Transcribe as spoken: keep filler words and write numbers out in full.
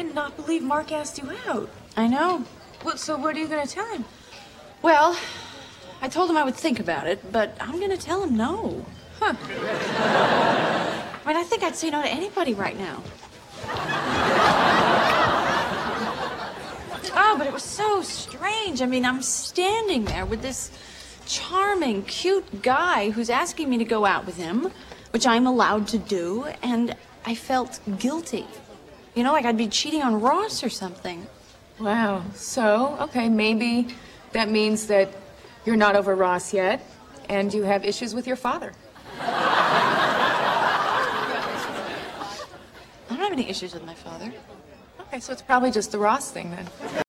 cannot believe Mark asked you out. I know. Well, so what are you going to tell him? Well, I told him I would think about it, but I'm going to tell him no. Huh. I mean, I think I'd say no to anybody right now. Oh, but it was so strange. I mean, I'm standing there with this charming, cute guy who's asking me to go out with him, which I'm allowed to do, and I felt guilty. You know, like I'd be cheating on Ross or something. Wow. So, okay, maybe that means that you're not over Ross yet, and you have issues with your father. I don't have any issues with my father. Okay, so it's probably just the Ross thing then.